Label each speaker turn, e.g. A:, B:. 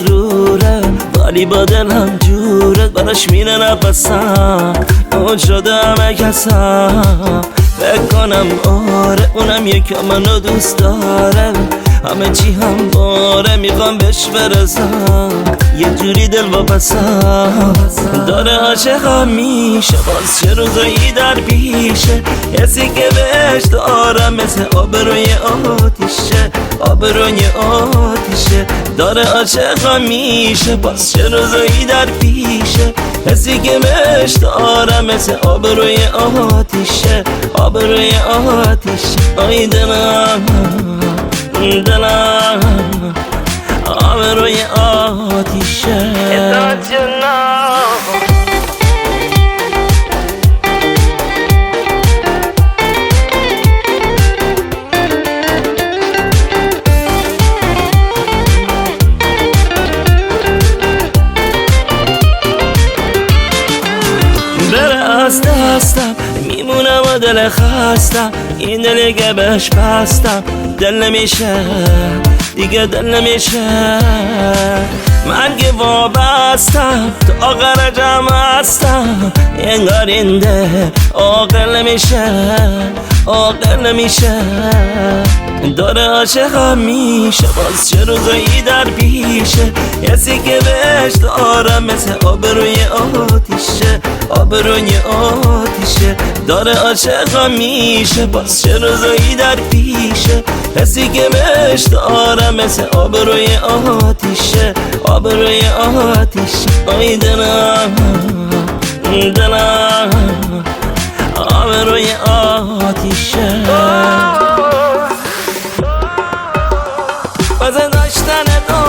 A: مغروره ولی با دلم جوره براش میره نفسم اون شده همه کسم فکر کنم آره اونم یکم منو دوست داره همه چی هم باره میخوام بهش برسم یه جوری دل واپسم داره عاشقم میشه باز چه روزایی در پیشه حسی که بهش دارم مثل آبروی آتیشه آبروی آتیشه داره عاشقم میشه باز چه روزایی در پیشه حسی که بهش دارم مثل آبروی آتیشه آبروی آتیشه آی دلم آبروی آتیشه بره از دستم میمونم و دل خستم این دلی که بهش بستم دل نمیشه دیگه دل نمیشه من که وابستم تو آخر جمع هستم انگار این دل عاقل نمیشه عاقل نمیشه داره عاشقم میشه باز چه روزایی در پیشه حسی که بهش دارم مثل آبروی آتیشه آبروی آتیشه داره عاشقم میشه باز چه روزایی در پیشه حسی که بهش دارم مثل آبروی آتیشه آبروی آتیشه آی دلم آبروی آتیشه واسه داشتن